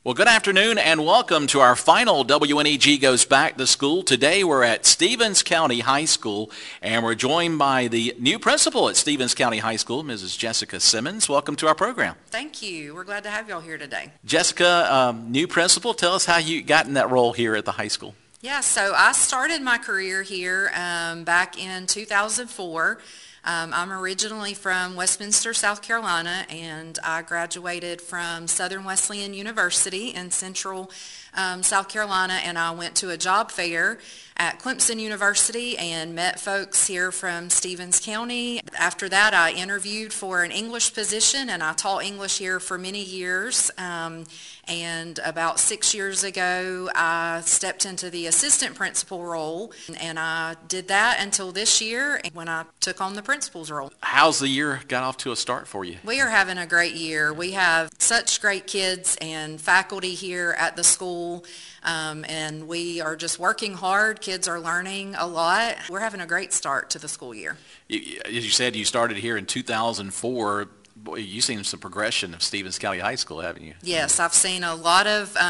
Well, good afternoon and welcome to our final WNEG Goes Back to School. Today we're at Stevens County High School and we're joined by the new principal at Stevens County High School, Mrs. Jessica Simmons. Welcome to our program. Thank you. We're glad to have y'all here today. Jessica, new principal, tell us how you got in that role here at the high school. Yeah, so I started my career here back in 2004. I'm originally from Westminster, South Carolina, and I graduated from Southern Wesleyan University in Central South Carolina, and I went to a job fair at Clemson University and met folks here from Stevens County. After that, I interviewed for an English position, and I taught English here for many years. And about 6 years ago, I stepped into the assistant principal role, and I did that until this year when I took on the principal's role. How's the year got off to a start for you? We are having a great year. We have such great kids and faculty here at the school, and we are just working hard. Kids are learning a lot. We're having a great start to the school year. As you said, you started here in 2004. Boy, you've seen some progression of Stevens County High School, haven't you? Yes, I've seen a lot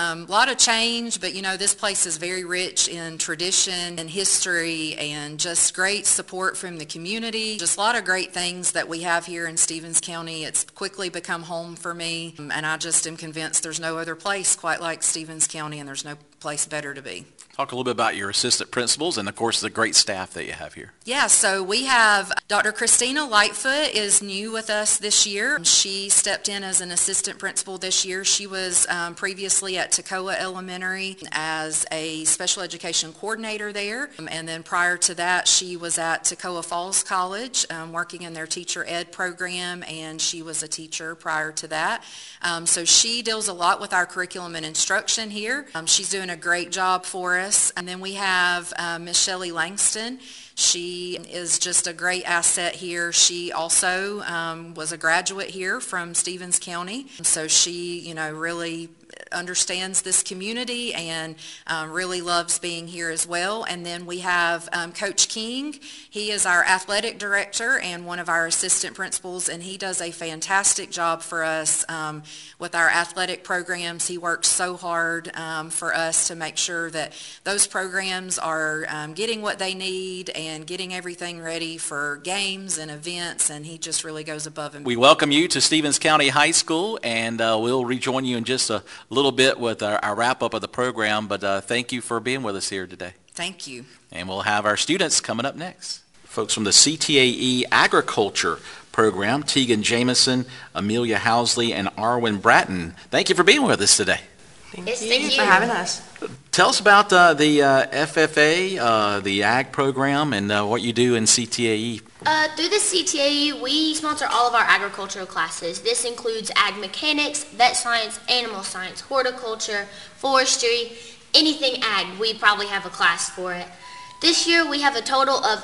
of change, but you know, this place is very rich in tradition and history and just great support from the community. Just a lot of great things that we have here in Stevens County. It's quickly become home for me, and I just am convinced there's no other place quite like Stevens County, and there's no place better to be. Talk a little bit about your assistant principals and, of course, the great staff that you have here. Yeah, so we have Dr. Christina Lightfoot is new with us this year. She stepped in as an assistant principal this year. She was previously at Toccoa Elementary as a special education coordinator there. And then prior to that, she was at Toccoa Falls College working in their teacher ed program, and she was a teacher prior to that. So she deals a lot with our curriculum and instruction here. She's doing a great job for us. And then we have Miss Shelley Langston. She is just a great asset here. She also was a graduate here from Stevens County. So she, you know, really understands this community and really loves being here as well. And then we have Coach King. He is our athletic director and one of our assistant principals, and he does a fantastic job for us with our athletic programs. He works so hard for us to make sure that those programs are getting what they need and getting everything ready for games and events, and he just really goes above and beyond. We welcome you to Stevens County High School, and we'll rejoin you in just a little bit with our wrap-up of the program, but thank you for being with us here today. Thank you. And we'll have our students coming up next. Folks from the CTAE Agriculture Program, Tegan Jameson, Amelia Housley, and Arwen Bratton. Thank you for being with us today. Thank you for having us. Tell us about the FFA, the Ag program, and what you do in CTAE. Through the CTAE, we sponsor all of our agricultural classes. This includes ag mechanics, vet science, animal science, horticulture, forestry, anything ag. We probably have a class for it. This year, we have a total of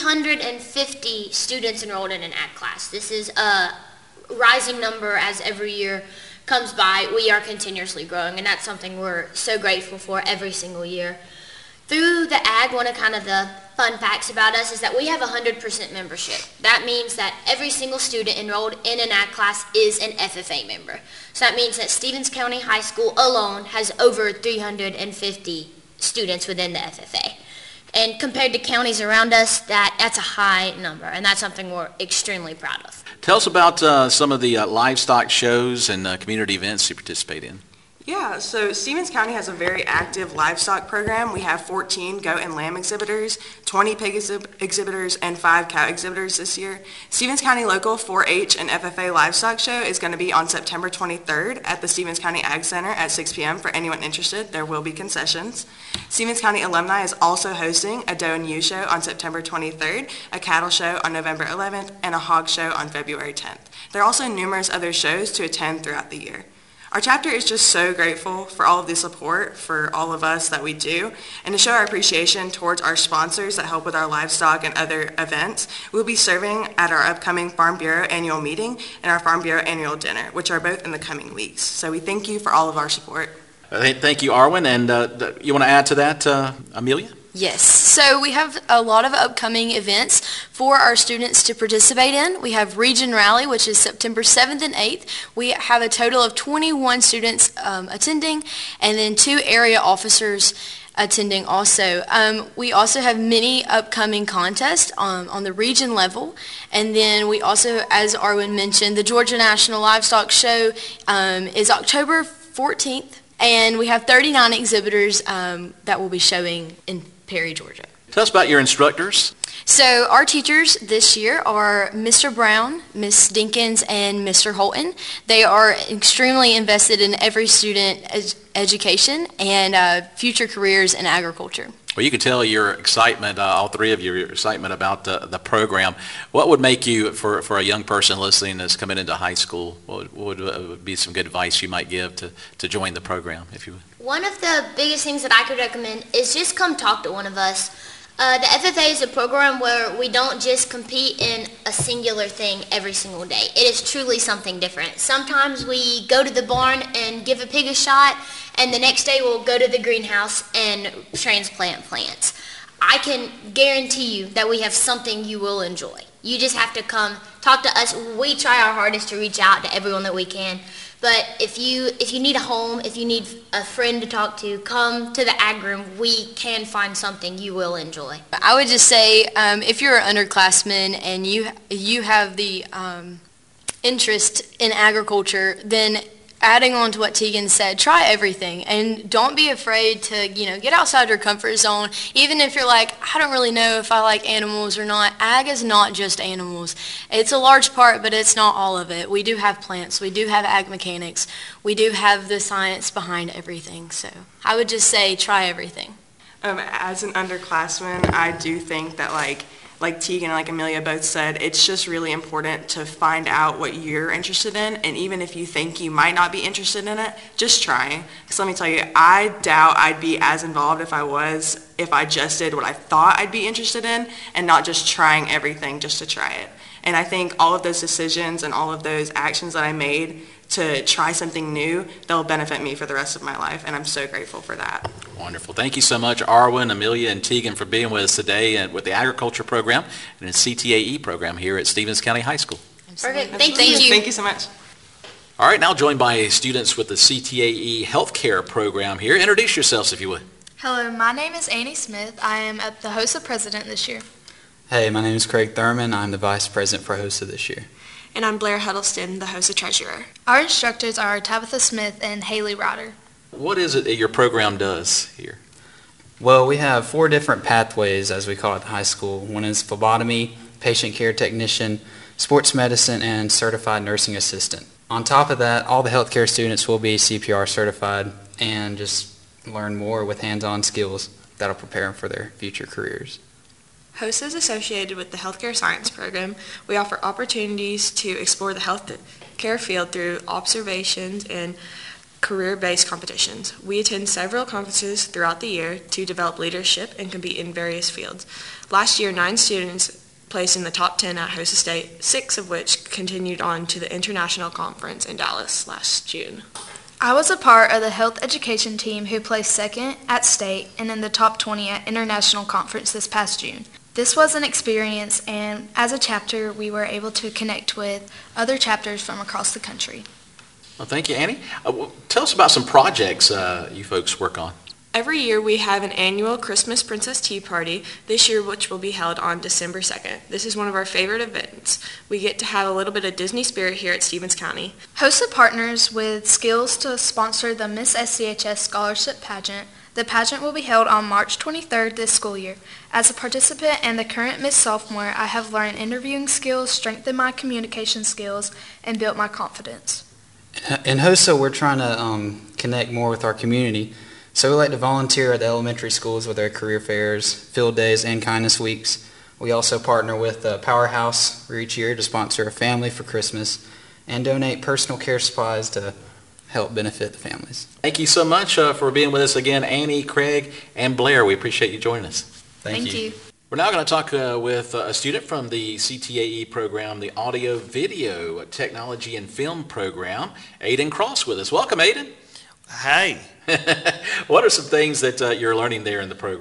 350 students enrolled in an ag class. This is a rising number as every year comes by. We are continuously growing, and that's something we're so grateful for every single year. Through the ag, one of kind of the fun facts about us is that we have 100% membership. That means that every single student enrolled in an ag class is an FFA member. So that means that Stevens County High School alone has over 350 students within the FFA. And compared to counties around us, that's a high number, and that's something we're extremely proud of. Tell us about some of the livestock shows and community events you participate in. Yeah, so Stevens County has a very active livestock program. We have 14 goat and lamb exhibitors, 20 pig exhibitors, and 5 cow exhibitors this year. Stevens County local 4-H and FFA livestock show is going to be on September 23rd at the Stevens County Ag Center at 6 p.m. For anyone interested, there will be concessions. Stevens County alumni is also hosting a doe and ewe show on September 23rd, a cattle show on November 11th, and a hog show on February 10th. There are also numerous other shows to attend throughout the year. Our chapter is just so grateful for all of the support for all of us that we do, and to show our appreciation towards our sponsors that help with our livestock and other events, we'll be serving at our upcoming Farm Bureau annual meeting and our Farm Bureau annual dinner, which are both in the coming weeks. So we thank you for all of our support. Thank you, Arwen. And you want to add to that, Amelia? Yes, so we have a lot of upcoming events for our students to participate in. We have Region Rally, which is September 7th and 8th. We have a total of 21 students attending, and then 2 area officers attending also. We also have many upcoming contests on the region level, and then we also, as Arwen mentioned, the Georgia National Livestock Show is October 14th, and we have 39 exhibitors that will be showing in Perry, Georgia. Tell us about your instructors. So our teachers this year are Mr. Brown, Miss Dinkins, and Mr. Holton. They are extremely invested in every student education and future careers in agriculture. Well, you can tell your excitement, all three of you, your excitement about the program. What would make you, for a young person listening that's coming into high school, what would be some good advice you might give to join the program, if you would? One of the biggest things that I could recommend is just come talk to one of us. The FFA is a program where we don't just compete in a singular thing every single day. It is truly something different. Sometimes we go to the barn and give a pig a shot, and the next day we'll go to the greenhouse and transplant plants. I can guarantee you that we have something you will enjoy. You just have to come talk to us. We try our hardest to reach out to everyone that we can. But if you need a home, if you need a friend to talk to, come to the Ag Room. We can find something you will enjoy. I would just say if you're an underclassman and you have the interest in agriculture, then adding on to what Tegan said, try everything and don't be afraid to, get outside your comfort zone. Even if you're like, I don't really know if I like animals or not. Ag is not just animals. It's a large part, but it's not all of it. We do have plants. We do have ag mechanics. We do have the science behind everything. So I would just say try everything. As an underclassman, I do think that like Tegan and like Amelia both said, it's just really important to find out what you're interested in, and even if you think you might not be interested in it, just try. Because let me tell you, I doubt I'd be as involved if I just did what I thought I'd be interested in and not just trying everything just to try it. And I think all of those decisions and all of those actions that I made to try something new, they'll benefit me for the rest of my life, and I'm so grateful for that. Wonderful. Thank you so much, Arwen, Amelia, and Tegan, for being with us today and with the agriculture program and the CTAE program here at Stevens County High School. Perfect. Thank you. Thank you so much. All right, now joined by students with the CTAE healthcare program here. Introduce yourselves, if you would. Hello, my name is Annie Smith. I am the HOSA president this year. Hey, my name is Craig Thurman. I'm the vice president for HOSA this year. And I'm Blair Huddleston, the HOSA treasurer. Our instructors are Tabitha Smith and Haley Ryder. What is it that your program does here? Well, we have 4 different pathways, as we call it at the high school. One is phlebotomy, patient care technician, sports medicine, and certified nursing assistant. On top of that, all the healthcare students will be CPR certified and just learn more with hands-on skills that'll prepare them for their future careers. HOSA is associated with the Healthcare Science Program. We offer opportunities to explore the healthcare field through observations and career-based competitions. We attend several conferences throughout the year to develop leadership and compete in various fields. Last year, 9 students placed in the top 10 at HOSA State, 6 of which continued on to the international conference in Dallas last June. I was a part of the health education team who placed second at state and in the top 20 at international conference this past June. This was an experience, and as a chapter, we were able to connect with other chapters from across the country. Well, thank you, Annie. Tell us about some projects you folks work on. Every year we have an annual Christmas Princess Tea Party, this year which will be held on December 2nd. This is one of our favorite events. We get to have a little bit of Disney spirit here at Stevens County. HOSA partners with Skills to sponsor the Miss SCHS Scholarship Pageant. The pageant will be held on March 23rd this school year. As a participant and the current Miss Sophomore, I have learned interviewing skills, strengthened my communication skills, and built my confidence. In HOSA, we're trying to connect more with our community. So we like to volunteer at the elementary schools with our career fairs, field days, and kindness weeks. We also partner with Powerhouse for each year to sponsor a family for Christmas and donate personal care supplies to help benefit the families. Thank you so much for being with us again, Annie, Craig, and Blair. We appreciate you joining us. Thank you. We're now going to talk with a student from the CTAE program, the Audio Video Technology and Film program, Aiden Cross with us. Welcome, Aiden. Hey. What are some things that you're learning there in the program?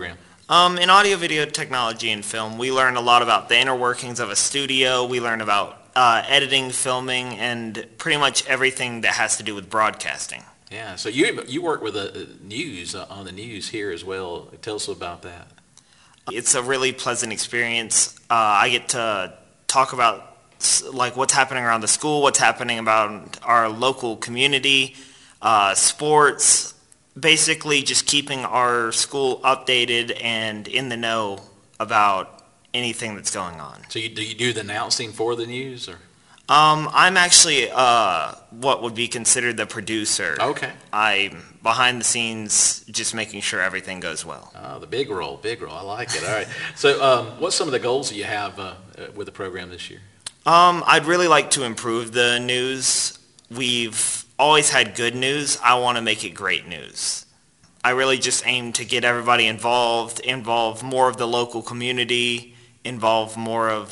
In audio video technology and film, we learn a lot about the inner workings of a studio. We learn about editing, filming, and pretty much everything that has to do with broadcasting. Yeah, so you work with the news, on the news here as well. Tell us about that. It's a really pleasant experience. I get to talk about like what's happening around the school, what's happening about our local community, sports, basically just keeping our school updated and in the know about anything that's going on. So do you do the announcing for the news, or? I'm actually what would be considered the producer. Okay. I'm behind the scenes, just making sure everything goes well. Oh, the big role. I like it. All right. So what's some of the goals that you have with the program this year? I'd really like to improve the news. We've always had good news. I want to make it great news. I really just aim to get everybody involved, involve more of the local community, involve more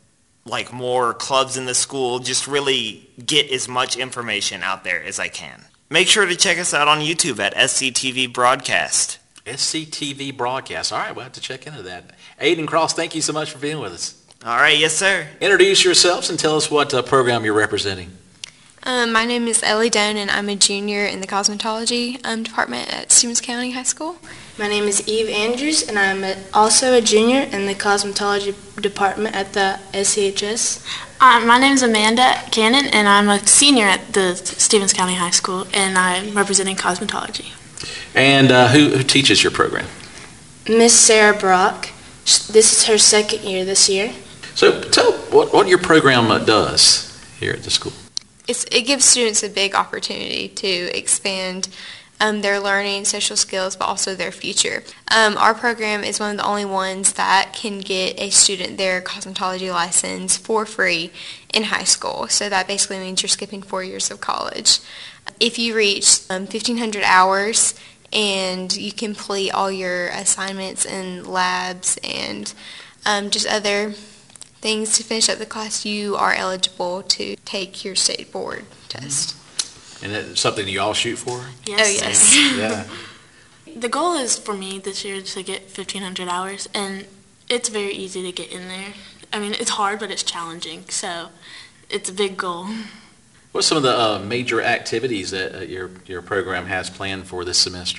clubs in the school, just really get as much information out there as I can. Make sure to check us out on YouTube at SCTV Broadcast. SCTV Broadcast. All right, we'll have to check into that. Aiden Cross, thank you so much for being with us. All right, yes, sir. Introduce yourselves and tell us what program you're representing. My name is Ellie Doan, and I'm a junior in the cosmetology department at Stevens County High School. My name is Eve Andrews, and I'm also a junior in the cosmetology department at the SCHS. My name is Amanda Cannon, and I'm a senior at the Stevens County High School, and I'm representing cosmetology. And who teaches your program? Miss Sarah Brock. This is her second year this year. So tell what your program does here at the school. It gives students a big opportunity to expand their learning, social skills, but also their future. Our program is one of the only ones that can get a student their cosmetology license for free in high school. So that basically means you're skipping 4 years of college. If you reach 1,500 hours and you complete all your assignments and labs and just other things to finish up the class, you are eligible to take your state board test. And that's something you all shoot for? Yes. Oh, yes. Yeah. The goal is for me this year to get 1,500 hours, and it's very easy to get in there. I mean, it's hard, but it's challenging, so it's a big goal. What's some of the major activities that your program has planned for this semester?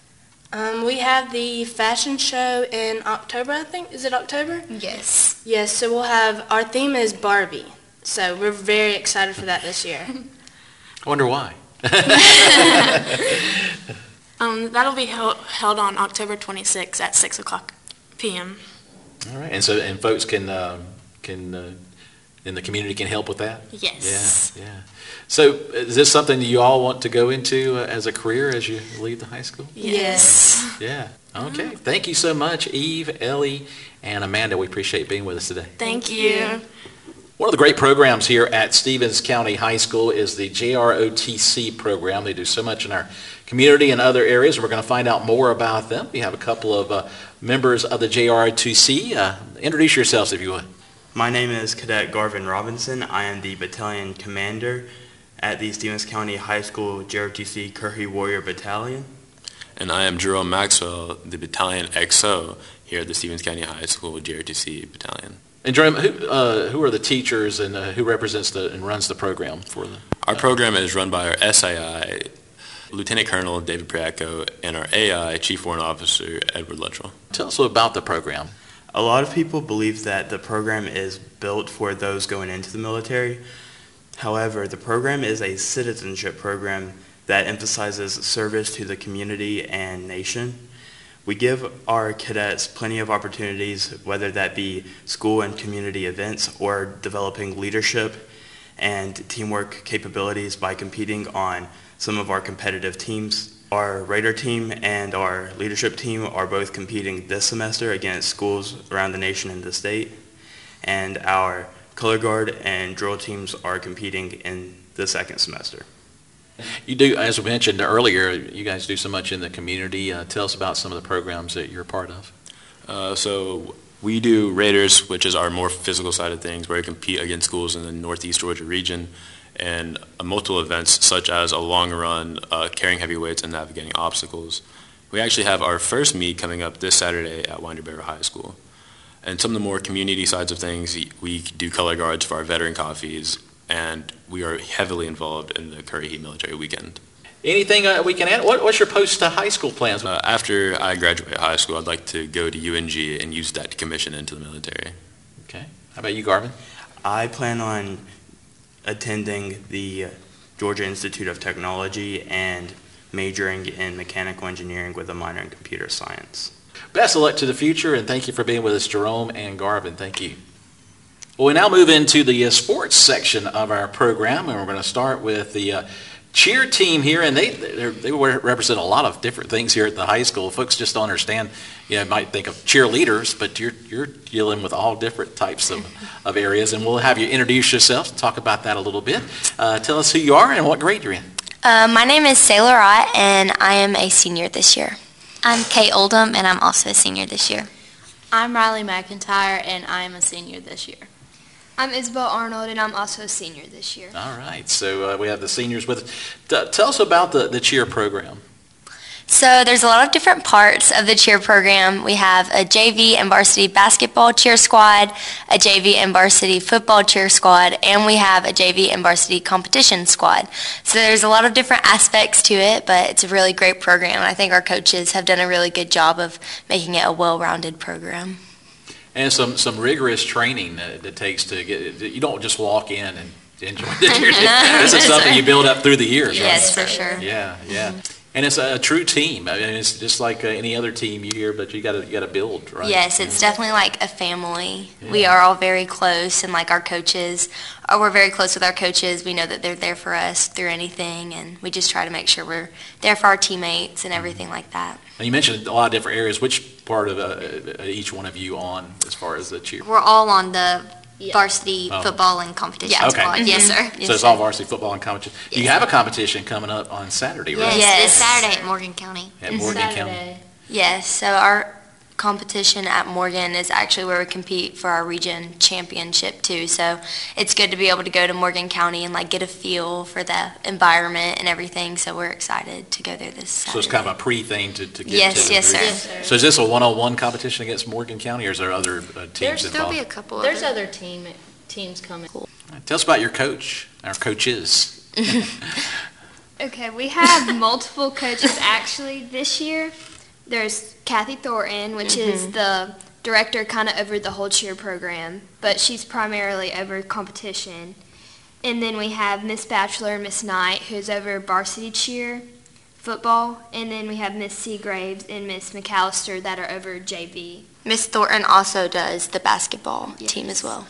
We have the fashion show in October, I think. Is it October? Yes. Yes, so our theme is Barbie. So we're very excited for that this year. I wonder why. That'll be held on October 26th at 6 o'clock p.m. All right, and folks can in the community can help with that? Yes. Yeah. So is this something that you all want to go into as a career as you leave the high school? Yes. Yeah. Okay. Thank you so much, Eve, Ellie, and Amanda. We appreciate being with us today. Thank you. One of the great programs here at Stevens County High School is the JROTC program. They do so much in our community and other areas, and we're going to find out more about them. We have a couple of members of the JROTC. Introduce yourselves, if you would. My name is Cadet Garvin Robinson. I am the battalion commander at the Stevens County High School JROTC Curry Warrior Battalion. And I am Jerome Maxwell, the battalion XO here at the Stevens County High School JROTC Battalion. And Jerome, who are the teachers and who represents and runs the program for them? Our program is run by our SII, Lieutenant Colonel David Priaco, and our AI, Chief Warrant Officer Edward Luttrell. Tell us about the program. A lot of people believe that the program is built for those going into the military. However, the program is a citizenship program that emphasizes service to the community and nation. We give our cadets plenty of opportunities, whether that be school and community events or developing leadership and teamwork capabilities by competing on some of our competitive teams. Our Raider team and our leadership team are both competing this semester against schools around the nation and the state. And our color guard and drill teams are competing in the second semester. You do, as we mentioned earlier, you guys do so much in the community. Tell us about some of the programs that you're a part of. So we do Raiders, which is our more physical side of things, where we compete against schools in the Northeast Georgia region, and multiple events such as a long run, carrying heavy weights and navigating obstacles. We actually have our first meet coming up this Saturday at Winder Barrow High School. And some of the more community sides of things, we do color guards for our veteran coffees, and we are heavily involved in the Curry Heat Military Weekend. Anything we can add? What's your post-high school plans? After I graduate high school, I'd like to go to UNG and use that to commission into the military. Okay. How about you, Garvin? I plan on attending the Georgia Institute of Technology and majoring in mechanical engineering with a minor in computer science. Best of luck to the future, and thank you for being with us, Jerome and Garvin. Thank you. Well, we now move into the sports section of our program, and we're going to start with the cheer team here, and they represent a lot of different things here at the high school. Folks just don't understand, might think of cheerleaders, but you're dealing with all different types of areas, and we'll have you introduce yourself and talk about that a little bit. Tell us who you are and what grade you're in. My name is Sailor Ott, and I am a senior this year. I'm Kate Oldham, and I'm also a senior this year. I'm Riley McIntyre, and I'm a senior this year. I'm Isabel Arnold, and I'm also a senior this year. All right, so we have the seniors with us. Tell us about the cheer program. So there's a lot of different parts of the cheer program. We have a JV and varsity basketball cheer squad, a JV and varsity football cheer squad, and we have a JV and varsity competition squad. So there's a lot of different aspects to it, but it's a really great program, and I think our coaches have done a really good job of making it a well-rounded program. And some rigorous training that it takes to get. You don't just walk in and enjoy the cheer. This is something you build up through the years, right? Yes, for sure. Yeah. And it's a true team. I mean, it's just like any other team you hear, but you got to build, right? Yes, it's definitely like a family. Yeah. We are all very close, and like our coaches, we're very close with our coaches. We know that they're there for us through anything, and we just try to make sure we're there for our teammates and everything like that. Now, you mentioned a lot of different areas. Which part of each one of you on as far as the cheer? We're all on the varsity football and competition squad. Yes, sir. So it's all varsity football and competition. Yes, you have a competition coming up on Saturday, right? Yes, this Saturday at Morgan County. At Morgan County. Yes, so our competition at Morgan is actually where we compete for our region championship too. So it's good to be able to go to Morgan County and like get a feel for the environment and everything. So we're excited to go there this Saturday. So it's kind of a pre-thing to get to. Yes, sir. So is this a one-on-one competition against Morgan County, or is there other teams involved? There'll be a couple. There's other teams coming. Cool. Tell us about your coach, our coaches. Okay, we have multiple coaches actually this year. There's Kathy Thornton, which is the director kind of over the whole cheer program, but she's primarily over competition. And then we have Miss Batchelor and Miss Knight, who's over varsity cheer, football, and then we have Miss Seagraves and Miss McAllister that are over JV. Miss Thornton also does the basketball team as well.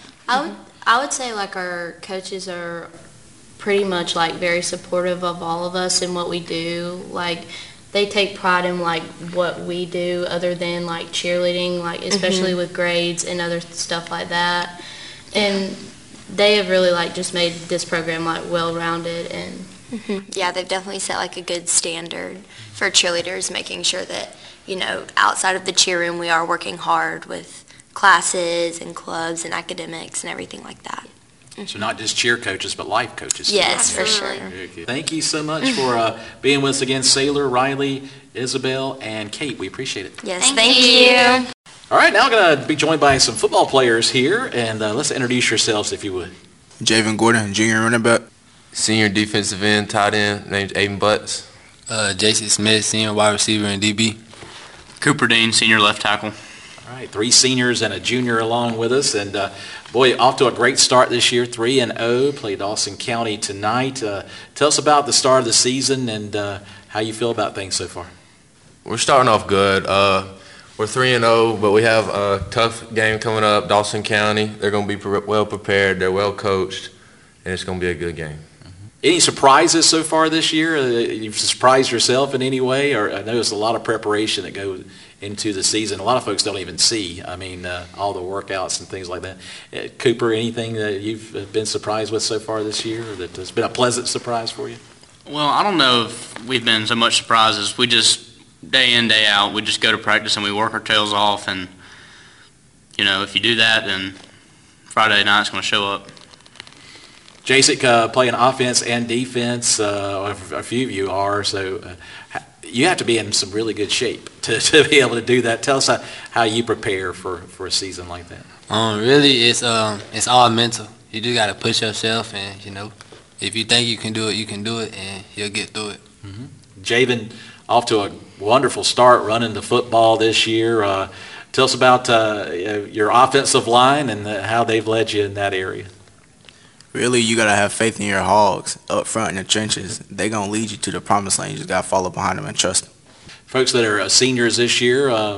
I would say like our coaches are pretty much like very supportive of all of us and what we do. Like they take pride in like what we do other than like cheerleading, like especially with grades and other stuff like that. And they have really like just made this program like well-rounded and yeah, they've definitely set like a good standard for cheerleaders, making sure that, outside of the cheer room we are working hard with classes and clubs and academics and everything like that. So not just cheer coaches, but life coaches. Yes, for sure. Thank you so much for being with us again, Sailor, Riley, Isabel, and Kate. We appreciate it. Yes, thank you. All right, now I'm going to be joined by some football players here, and let's introduce yourselves if you would. Javen Gordon, junior running back. Senior defensive end, tight end, named Aiden Butts. Jason Smith, senior wide receiver and DB. Cooper Dean, senior left tackle. All right, 3 seniors and a junior along with us, and boy, off to a great start this year, 3-0, played Dawson County tonight. Tell us about the start of the season and how you feel about things so far. We're starting off good. We're 3-0, but we have a tough game coming up, Dawson County. They're going to be well prepared, they're well coached, and it's going to be a good game. Any surprises so far this year? You've surprised yourself in any way? Or I know there's a lot of preparation that goes into the season. A lot of folks don't even see, all the workouts and things like that. Cooper, anything that you've been surprised with so far this year that has been a pleasant surprise for you? Well, I don't know if we've been so much surprises. We just, day in, day out, we just go to practice and we work our tails off. And, if you do that, then Friday night's going to show up. Jacek playing offense and defense, a few of you are, so you have to be in some really good shape to be able to do that. Tell us how you prepare for a season like that. Really, it's all mental. You just got to push yourself, and if you think you can do it, and you'll get through it. Javen, off to a wonderful start running the football this year. Tell us about your offensive line and how they've led you in that area. Really, you got to have faith in your hogs up front in the trenches. They're going to lead you to the promised land. You just got to follow behind them and trust them. Folks that are seniors this year, what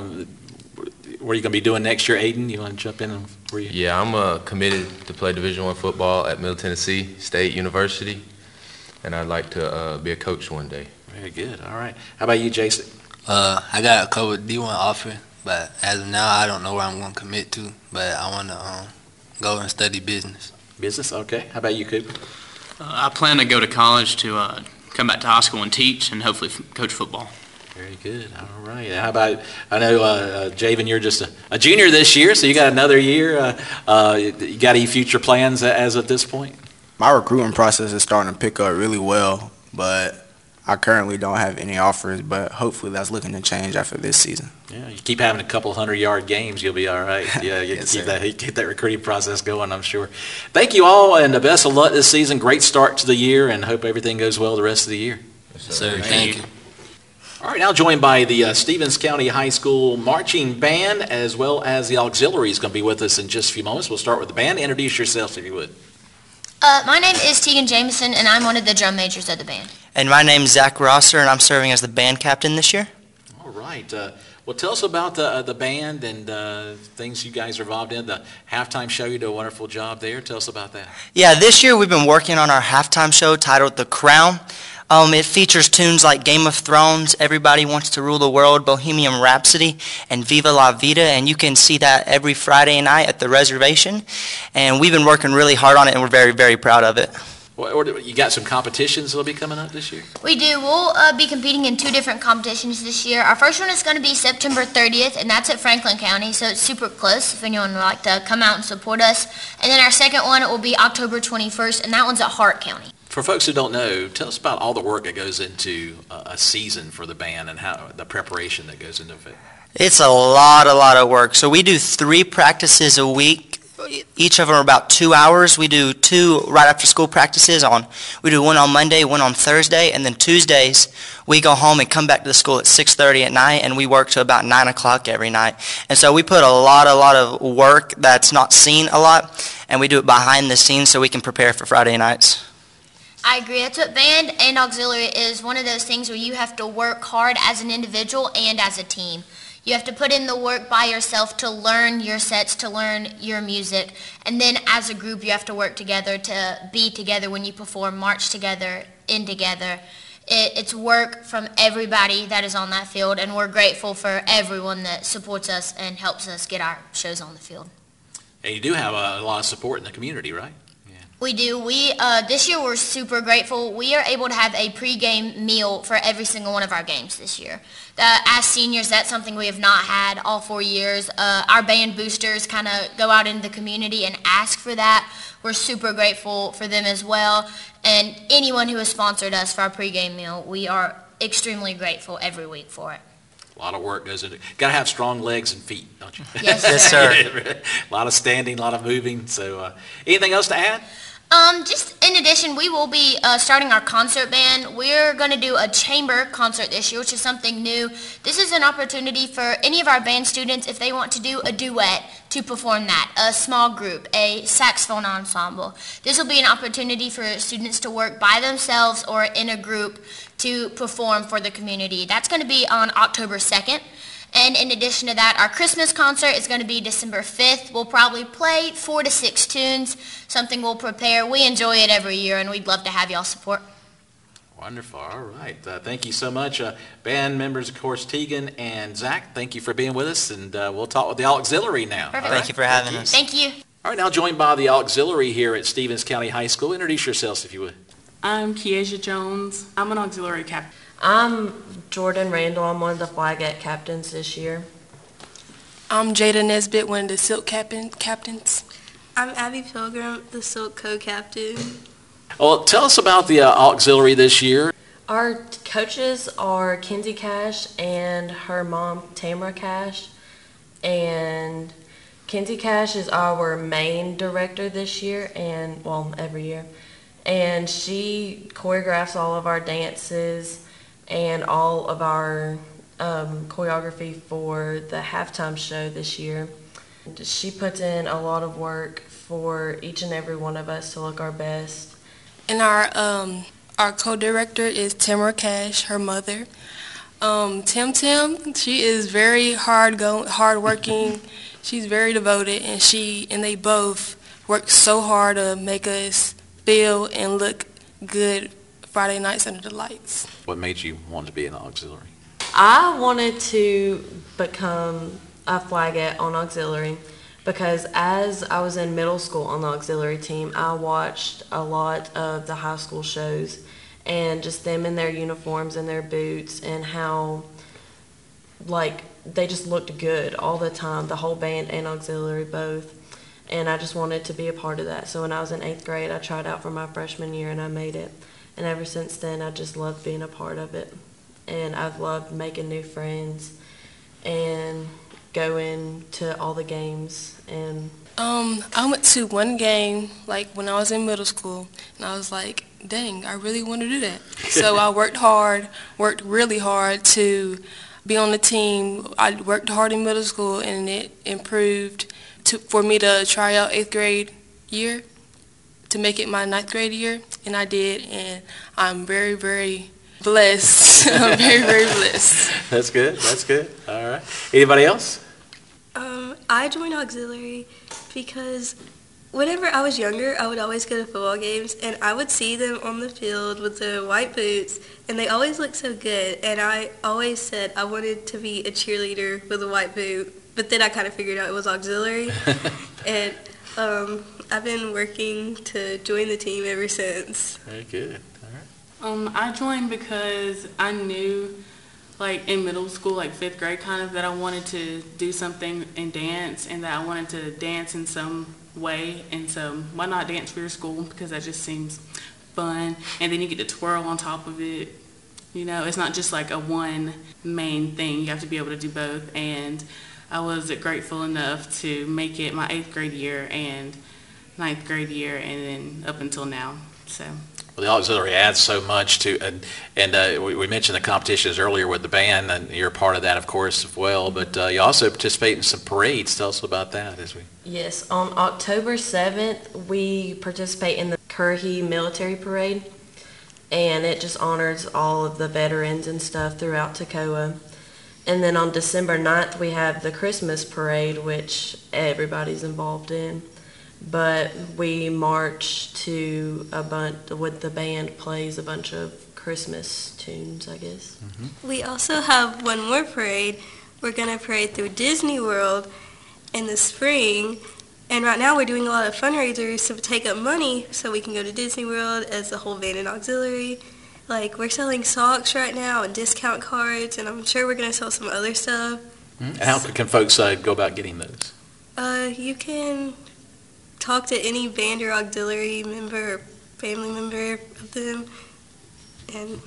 are you going to be doing next year, Aiden? You want to jump in? Yeah, I'm committed to play Division I football at Middle Tennessee State University, and I'd like to be a coach one day. Very good. All right. How about you, Jason? I got a couple of D1 offers, but as of now, I don't know where I'm going to commit to, but I want to go and study business. Business? Okay. How about you, Cooper? I plan to go to college to come back to high school and teach and hopefully coach football. Very good. All right. How about, I know, Javen, you're just a junior this year, so you got another year. You got any future plans as of this point? My recruiting process is starting to pick up really well, but I currently don't have any offers, but hopefully that's looking to change after this season. Yeah, you keep having a couple 100-yard games, you'll be all right. Yeah, you Yes, keep that recruiting process going, I'm sure. Thank you all, and the best of luck this season. Great start to the year, and hope everything goes well the rest of the year. Yes, sir. Thank you. All right, now joined by the Stevens County High School Marching Band, as well as the auxiliary is going to be with us in just a few moments. We'll start with the band. Introduce yourselves, if you would. My name is Tegan Jameson, and I'm one of the drum majors of the band. And my name is Zach Rosser, and I'm serving as the band captain this year. All right. Well, tell us about the band and things you guys are involved in. The halftime show, you do a wonderful job there. Tell us about that. Yeah, this year we've been working on our halftime show titled The Crown. It features tunes like Game of Thrones, Everybody Wants to Rule the World, Bohemian Rhapsody, and Viva La Vida, and you can see that every Friday night at the reservation. And we've been working really hard on it, and we're very, very proud of it. You got some competitions that'll be coming up this year? We do. We'll be competing in 2 different competitions this year. Our first one is going to be September 30th, and that's at Franklin County, so it's super close if anyone would like to come out and support us. And then our second one will be October 21st, and that one's at Hart County. For folks who don't know, tell us about all the work that goes into a season for the band and how the preparation that goes into it. It's a lot of work. So we do 3 practices a week. Each of them are about 2 hours. We do 2 right after school practices. We do one on Monday, one on Thursday, and then Tuesdays we go home and come back to the school at 6:30 at night, and we work to about 9 o'clock every night. And so we put a lot of work that's not seen a lot, and we do it behind the scenes so we can prepare for Friday nights. I agree. That's what band and auxiliary is, one of those things where you have to work hard as an individual and as a team. You have to put in the work by yourself to learn your sets, to learn your music, and then as a group you have to work together to be together when you perform, march together, end together. It's work from everybody that is on that field, and we're grateful for everyone that supports us and helps us get our shows on the field. And you do have a lot of support in the community, right? We do. This year we're super grateful. We are able to have a pregame meal for every single one of our games this year. As seniors, that's something we have not had all 4 years. Our band boosters kind of go out into the community and ask for that. We're super grateful for them as well. And anyone who has sponsored us for our pregame meal, we are extremely grateful every week for it. A lot of work goes into it. Got to have strong legs and feet, don't you? Yes, Yes, sir. A lot of standing, a lot of moving. So anything else to add? Just in addition, we will be starting our concert band. We're going to do a chamber concert this year, which is something new. This is an opportunity for any of our band students, if they want to do a duet, to perform that, a small group, a saxophone ensemble. This will be an opportunity for students to work by themselves or in a group to perform for the community. That's going to be on October 2nd. And in addition to that, our Christmas concert is going to be December 5th. We'll probably play 4 to 6 tunes, something we'll prepare. We enjoy it every year, and we'd love to have y'all support. Wonderful. All right. Thank you so much. Band members, of course, Tegan and Zach, thank you for being with us, and we'll talk with the auxiliary now. Perfect. Thank you for having us. Thank you. All right, now joined by the auxiliary here at Stevens County High School. Introduce yourselves, if you would. I'm Kiesia Jones. I'm an auxiliary captain. I'm Jordan Randall. I'm one of the Flagat captains this year. I'm Jada Nesbitt, one of the Silk captains. I'm Abby Pilgrim, the Silk co-captain. Well, tell us about the auxiliary this year. Our coaches are Kenzie Cash and her mom, Tamara Cash. And Kenzie Cash is our main director this year, and well, every year. And she choreographs all of our dances and all of our choreography for the halftime show this year. She puts in a lot of work for each and every one of us to look our best. And our co-director is Tamara Cash, her mother. Tim, she is very hard-working. She's very devoted, and they both work so hard to make us feel and look good Friday nights under the lights. What made you want to be an auxiliary? I wanted to become a flagette on auxiliary because as I was in middle school on the auxiliary team, I watched a lot of the high school shows and just them in their uniforms and their boots and how like they just looked good all the time, the whole band and auxiliary both. And I just wanted to be a part of that. So when I was in 8th grade, I tried out for my freshman year and I made it. And ever since then, I just loved being a part of it. And I've loved making new friends and going to all the games. And I went to one game like when I was in middle school, and I was like, dang, I really want to do that. So I worked really hard to be on the team. I worked hard in middle school, and it improved for me to try out 8th grade year to make it my 9th grade year, and I did, and I'm very, very blessed. I'm very, very blessed. That's good. That's good. All right. Anybody else? I joined auxiliary because whenever I was younger, I would always go to football games, and I would see them on the field with the white boots, and they always looked so good, and I always said I wanted to be a cheerleader with a white boot, but then I kind of figured out it was auxiliary, and I've been working to join the team ever since. Very good. All right. I joined because I knew, like in middle school, like 5th grade kind of, that I wanted to do something in dance and that I wanted to dance in some way. And so why not dance for your school? Because that just seems fun. And then you get to twirl on top of it. You know, it's not just like a one main thing. You have to be able to do both. And I was grateful enough to make it my 8th grade year and 9th grade year and then up until now. So. Well, the auxiliary adds so much to, and we mentioned the competitions earlier with the band, and you're a part of that, of course, as well. But you also participate in some parades. Tell us about that as we. Yes, on October 7th, we participate in the Currahee Military Parade, and it just honors all of the veterans and stuff throughout Toccoa. And then on December 9th, we have the Christmas Parade, which everybody's involved in. But we march to a bunch, with the band plays a bunch of Christmas tunes, I guess. Mm-hmm. We also have one more parade. We're going to parade through Disney World in the spring. And right now we're doing a lot of fundraisers to take up money so we can go to Disney World as the whole band and auxiliary. Like, we're selling socks right now and discount cards, and I'm sure we're going to sell some other stuff. Mm-hmm. And how can folks go about getting those? You can talk to any band or auxiliary member or family member of them and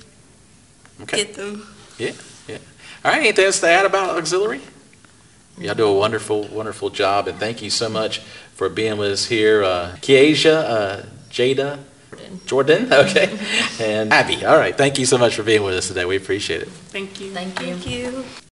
get them. Yeah. All right, anything else to add about auxiliary? Y'all do a wonderful, wonderful job, and thank you so much for being with us here. Kiesha, Jada, Jordan, okay, and Abby. All right, thank you so much for being with us today. We appreciate it. Thank you. Thank you. Thank you.